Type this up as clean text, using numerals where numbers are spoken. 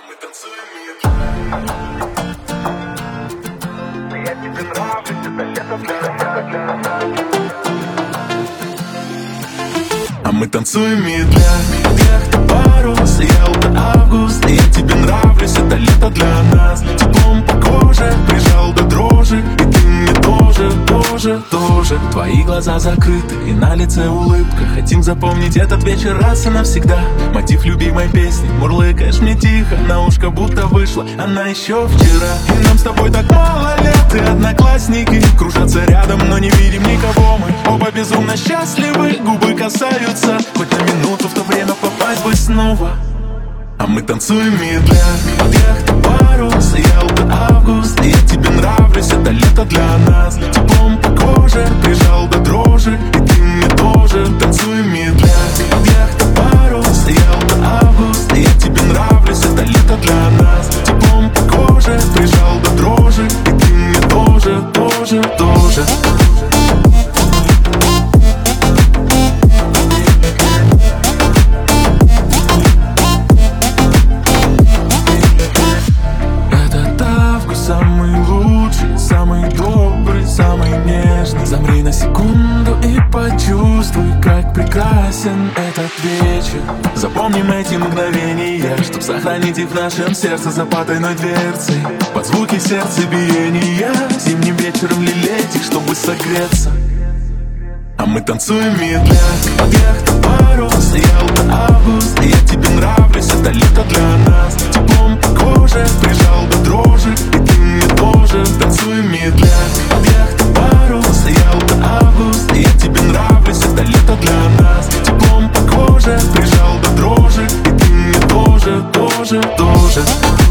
мы танцуем медленно. Я тебе нравлюсь, это лето для нас. А мы танцуем медля, от яхты парус, Ялта, август. Я тебе нравлюсь, это лето для нас. Теплом по коже прижал до дрожи, и ты мне тоже. Твои глаза закрыты и на лице улыбка. Хотим запомнить этот вечер раз и навсегда. Мотив любимой песни мурлыкаешь мне тихо на ушко, будто вышла она еще вчера. И нам с тобой так мало лет, и одноклассники кружатся рядом, но не видим никого. Мы оба безумно счастливы, губы касаются. Хоть на минуту в то время попасть бы снова. А мы танцуем медля, от яхты парус, Ялта, август. Я тебе нравлюсь, это лето для нас. Теплом по коже прижал до дрожи, и ты мне тоже. Танцуем медля, от яхты парус, Ялта, август. Я тебе нравлюсь, это лето для нас. Теплом по коже прижал до дрожи, и ты мне тоже. Самый лучший, самый добрый, самый нежный. Замри на секунду и почувствуй, как прекрасен этот вечер. Запомним эти мгновения, чтоб сохранить их в нашем сердце за потайной дверцей. Под звуки сердцебиения зимним вечером лелеять их, чтобы согреться. А мы танцуем медля, от яхты парус, Ялта, август. Я тебе нравлюсь, это лето для нас. Теплом по коже прижал до дрожи, и ты мне тоже. Танцуем медля, от яхты парус, Ялта, август. Я тебе нравлюсь, это лето для нас. Теплом по коже прижал до дрожи, и ты мне тоже.